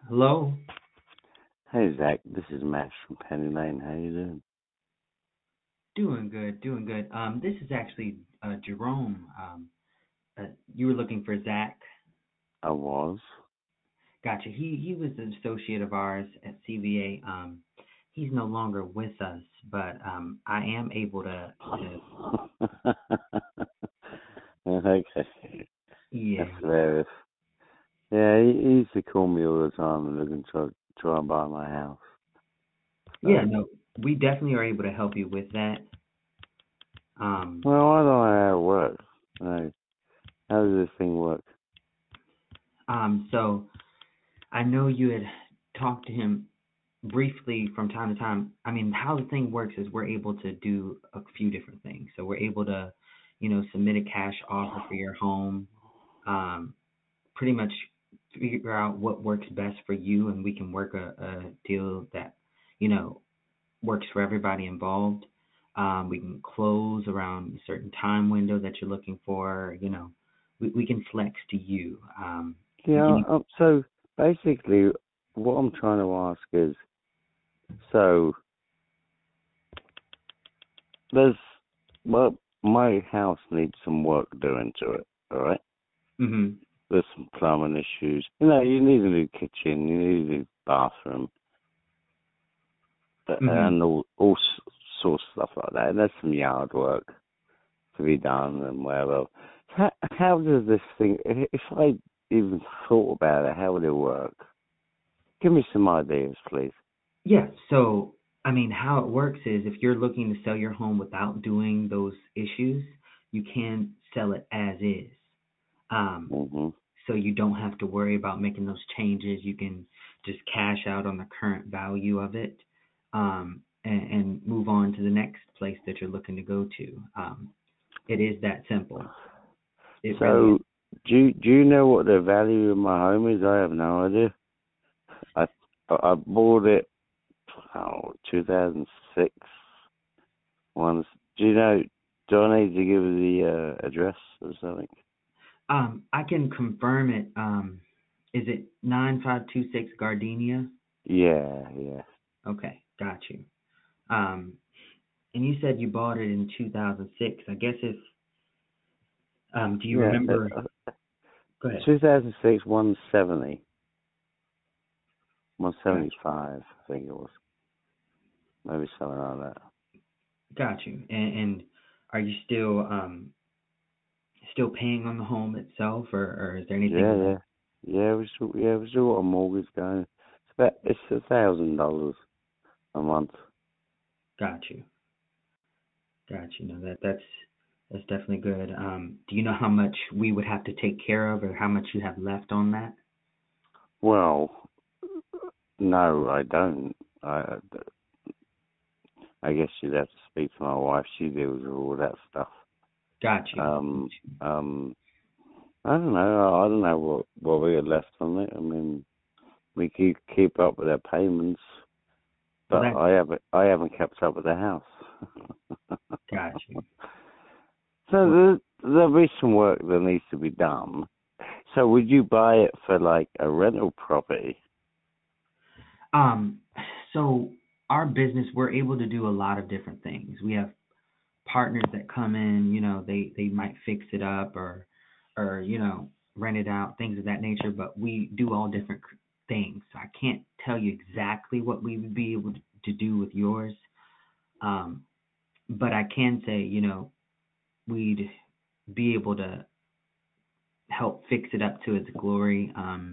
Hello. Hey Zach, this is Max from Penny Lane. How you doing? Doing good, doing good. This is actually Jerome. You were looking for Zach. I was. Gotcha. He was an associate of ours at CVA. He's no longer with us, but I am able to Okay, that's yeah, hilarious. Yeah, he used to call me all the time and looking to try and buy my house. yeah. So, No, we definitely are able to help you with that. Um, well, I don't know how it works. No, how does this thing work? so I know you had talked to him briefly from time to time. I mean, how the thing works is we're able to do a few different things. So we're able to, submit a cash offer for your home, um, pretty much figure out what works best for you, and we can work a deal that, you know, works for everybody involved. We can close around a certain time window that you're looking for. We can flex to you. We Yeah, can. so basically, what I'm trying to ask is, so there's, well, my house needs some work doing to it, alright? Mhm. There's some plumbing issues. You need a new kitchen, you need a new bathroom, Mhm. and all sorts of stuff like that. And there's some yard work to be done and whatever. How does this thing, if I even thought about it, how would it work? Give me some ideas, please. Yeah, so I mean, how it works is if you're looking to sell your home without doing those issues, you can sell it as is. Um, Hmm. so you don't have to worry about making those changes. You can just cash out on the current value of it, and move on to the next place that you're looking to go to. It is that simple. It really is. So, do you know what the value of my home is? I have no idea. I I bought it, 2006. Once. Do you know? Do I need to give the address or something? I can confirm it. Is it 9526 Gardenia? Yeah, yeah, Okay, got you. Um, and you said you bought it in 2006. I guess if do you yeah. remember? Go ahead. 2006, 170, Got 175, I think it was. Maybe something like that. got you. And are you still paying on the home itself, or is there anything Yeah, left? yeah, we still got a mortgage going. It's $1,000 a month. Got you. Got you. No, that's definitely good. Do you know how much we would have to take care of, or how much you have left on that? Well, no, I don't. I guess you'd have to speak to my wife. She deals with all that stuff. Got you. Um, um, I don't know. I don't know what we had left on it. I mean, we keep up with our payments, Well, but I haven't kept up with the house. got you. So Well, there'll be some work that needs to be done. So would you buy it for like a rental property? um, so our business, we're able to do a lot of different things. We have partners that come in, they might fix it up, or rent it out, things of that nature, but we do all different things. So I can't tell you exactly what we would be able to do with yours. Um, but I can say, we'd be able to help fix it up to its glory.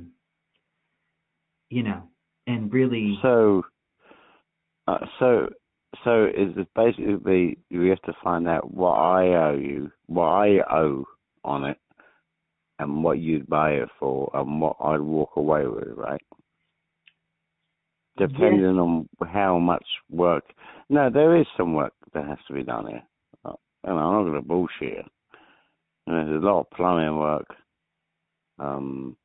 You know, and really, So uh, so so is it basically we have to find out what I owe you, what I owe on it, and what you'd buy it for, and what I'd walk away with, right? yes. Depending on how much work. No, there is some work that has to be done here. I'm not going to bullshit. There's a lot of plumbing work. Um,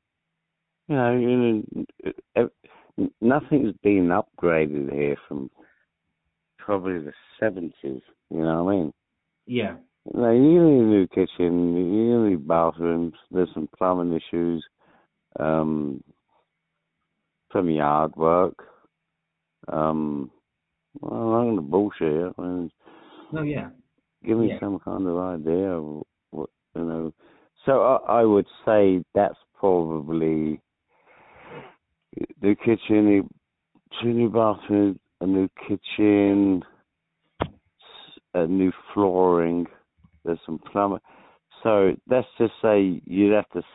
nothing's been upgraded here from probably the 70s. You know what I mean? Yeah. You need a new kitchen. You need bathrooms. There's some plumbing issues. Um, some yard work. Well, I'm going to bullshit you. I mean, Oh yeah. give me Yeah. some kind of idea of what, you know. So I would say that's probably the kitchen, two new bathrooms, a new kitchen, a new flooring. There's some plumbing. So let's just say you'd have to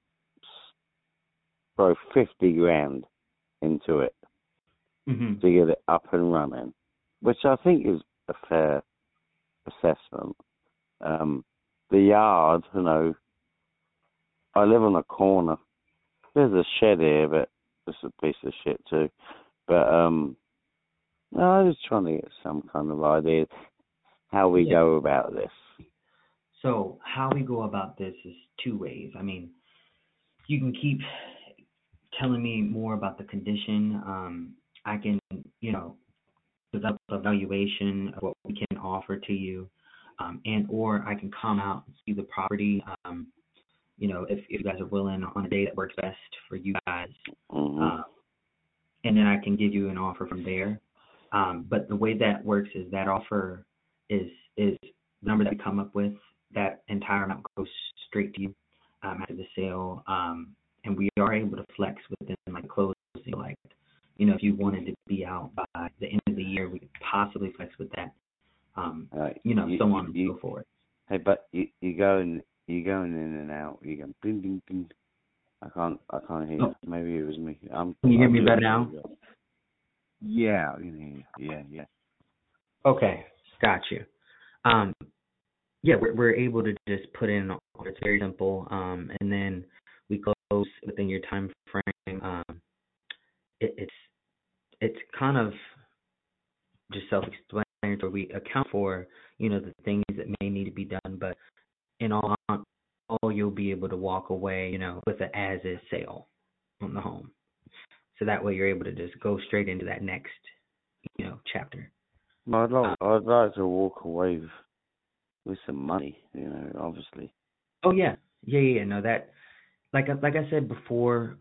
throw 50 grand into it Mhm. to get it up and running, which I think is a fair assessment. The yard, you know, I live on a corner. There's a shed here, but it's a piece of shit too. But no, I was trying to get some kind of idea how we Yeah. go about this. So how we go about this is two ways. I mean, you can keep telling me more about the condition. I can, you know, develop a valuation of what we can offer to you, and or I can come out and see the property. You know, if you guys are willing on a day that works best for you guys, Hmm. uh, and then I can give you an offer from there. But the way that works is that offer is the number that we come up with. That entire amount goes straight to you after the sale, and we are able to flex within like closing. Like, you know, if you wanted to be out by the end of the year, we could possibly flex with that. You know, so on and so forth. Hey, but you going in and out. You go ding ding ding. I can't hear Oh, you. Maybe it was me. can you hear I'm me better losing now? you. Yeah, I can hear you. Yeah. Okay, got you. Um, yeah, we're able to just put in. It's very simple, and then we close within your time frame. It's kind of just self-explanatory. We account for, you know, the things that may need to be done, but in all you'll be able to walk away, you know, with an as-is sale on the home. So that way you're able to just go straight into that next, you know, chapter. I'd like to walk away with some money. You know, obviously. Oh yeah, yeah. No, that like I said before,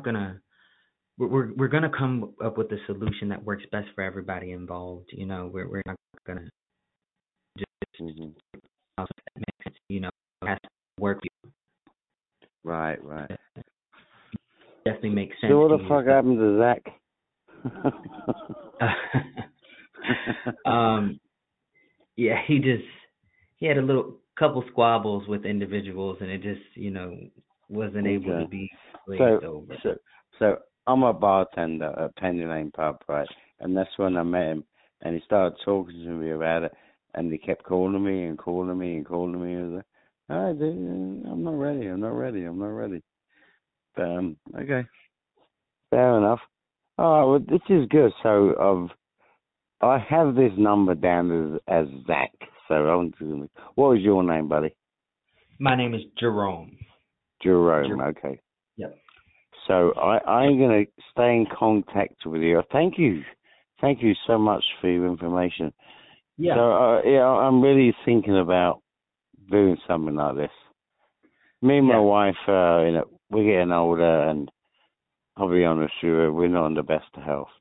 we're gonna come up with a solution that works best for everybody involved. You know, we're not gonna just Hmm. you know, it has to work. Right. Definitely makes sense So what to the you. fuck happened to Zach? Yeah, he had a couple squabbles with individuals, and it just, you know, wasn't able to Okay. be glazed So, over. so I'm a bartender at Penny Lane Pub, right? And that's when I met him, and he started talking to me about it, and he kept calling me and calling me and calling me. I was like, all right, dude, I'm not ready. But okay, fair enough. All right, well, this is good. So I have this number down as Zach. So what was your name, buddy? My name is Jerome. Jerome. Okay. Yep. So I'm going to stay in contact with you. Thank you so much for your information. Yeah. So yeah, I'm really thinking about doing something like this. Me and my wife, you know, we're getting older, and I'll be honest with you, we're not in the best of health,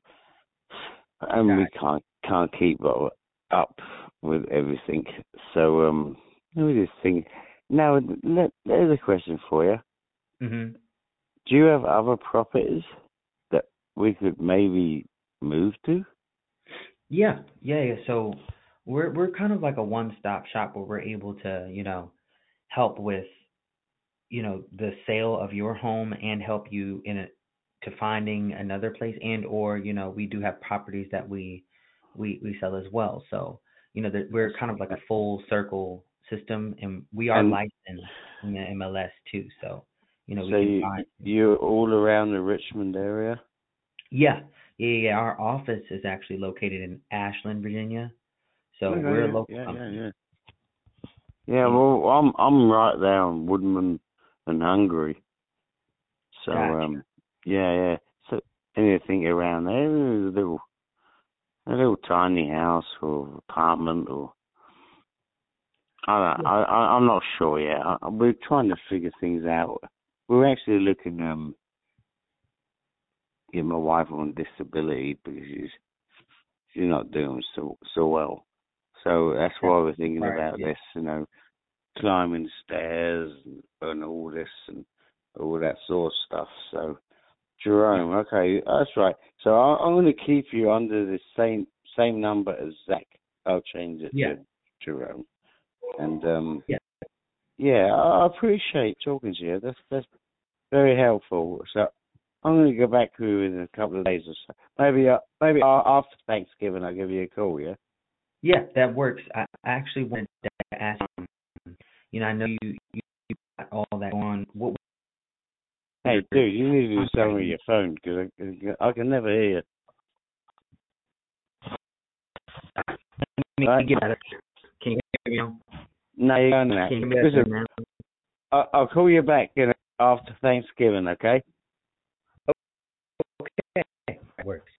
and we can't keep up with everything. So let me just think. Now, there's a question for you. Mhm. Do you have other properties that we could maybe move to? Yeah. So we're kind of like a one-stop shop where we're able to, you know, help with, you know, the sale of your home and help you to finding another place, and or, you know, we do have properties that we sell as well. So, you know, that we're kind of like a full circle system, and we are And licensed in the MLS too. So, you know, we so can find. you're all around the Richmond area? Yeah. Our office is actually located in Ashland, Virginia. So we're a Okay, local company. yeah. Yeah, Yeah. well, I'm right there in Woodman and Hungary. So Gotcha. yeah. So anything around there, a little tiny house or apartment, or Yeah. I'm not sure yet. We're trying to figure things out. We're actually looking get my wife on disability because she's not doing so well. So that's why we're thinking Right. about Yeah. this, climbing stairs and all this and all that sort of stuff. So Jerome, okay, that's right. So I'm going to keep you under the same number as Zach. I'll change it Yeah. to Jerome. And Yeah. yeah, I appreciate talking to you. That's very helpful. So I'm going to go back to you in a couple of days or so. Maybe after Thanksgiving I'll give you a call. Yeah. Yeah, that works. I actually wanted to ask I know you got all that on. What? Hey, dude, you need to do something with your phone because I can never hear you. Right? Can you hear me now? No, you're going now. Can you hear me Listen, now? I'll call you back after Thanksgiving, okay? Okay, that works.